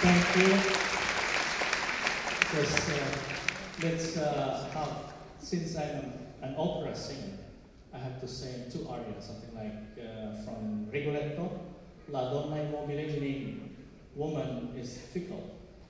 Thank you. Because let's have, since I'm an opera singer, I have to sing two arias, something like from Rigoletto, La donna immobile, meaning woman is fickle.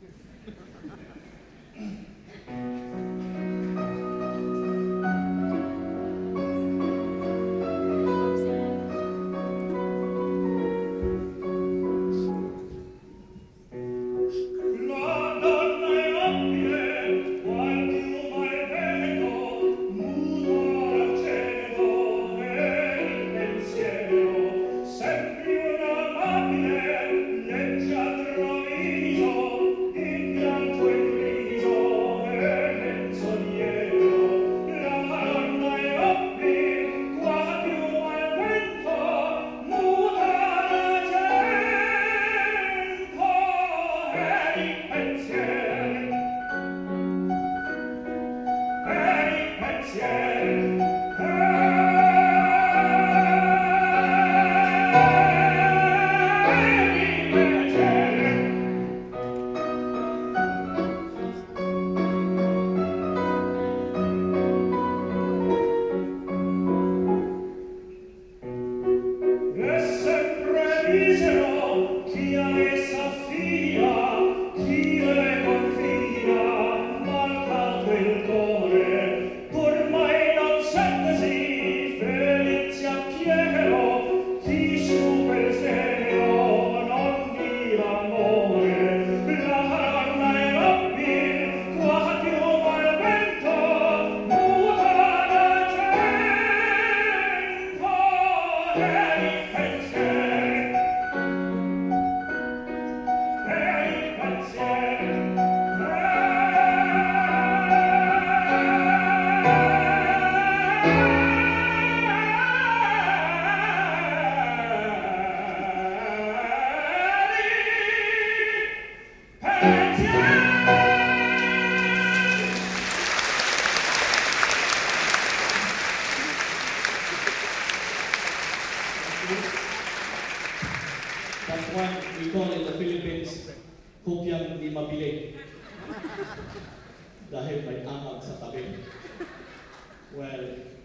That one we call in the Philippines, hupyang di mabili. Dahil may amag sa tabi. Well,